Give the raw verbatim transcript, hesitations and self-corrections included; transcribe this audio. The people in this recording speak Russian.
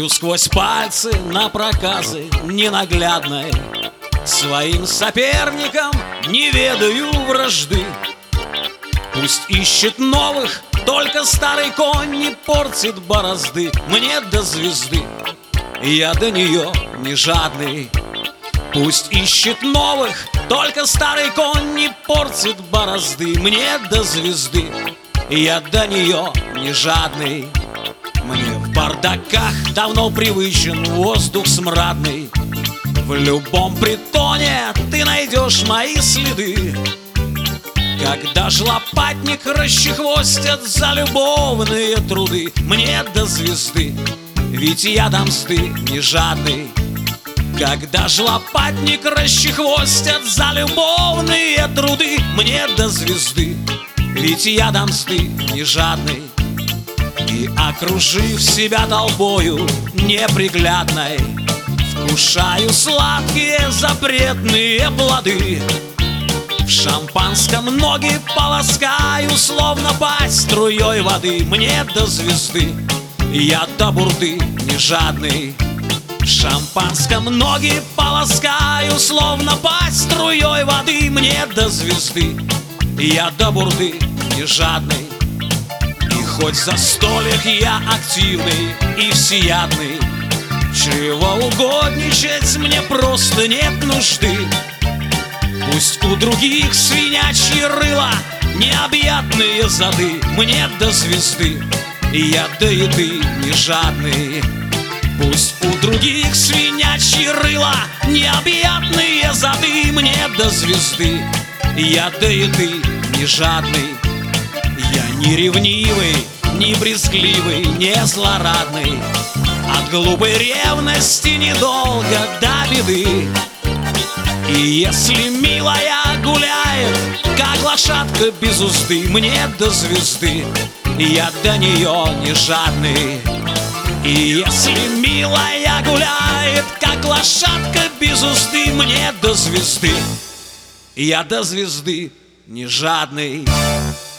Смотрю сквозь пальцы на проказы ненаглядной, своим соперникам не ведаю вражды. Пусть ищет новых, только старый конь не портит борозды. Мне до звезды, я до нее не жадный. Пусть ищет новых, только старый конь не портит борозды. Мне до звезды, я до нее не жадный. Мне в бардаках давно привычен воздух смрадный. В любом притоне ты найдешь мои следы. Когда ж лопатник расчехвостят за любовные труды. Мне до звезды, ведь я до мсты не жадный. Когда ж лопатник расчехвостят за любовные труды. Мне до звезды, ведь я до мсты не жадный. И окружив себя толпою неприглядной, вкушаю сладкие запретные плоды. В шампанском ноги полоскаю, словно пасть струей воды. Мне до звезды, я до бурды не жадный. В шампанском ноги полоскаю, словно пасть струей воды. Мне до звезды, я до бурды не жадный. И хоть за столик я активный и всеядный, чего угодничать мне просто нет нужды. Пусть у других свинячьи рыла, необъятные зады. Мне до звезды, я до еды не жадный. Пусть у других свинячьи рыла, необъятные зады. Мне до звезды, я до еды не жадный. Я не ревнивый, не брезгливый, не злорадный. От глупой ревности недолго до беды. И если милая гуляет, как лошадка без узды, мне до звезды, я до нее не жадный. И если милая гуляет, как лошадка без узды, мне до звезды, я до звезды не жадный.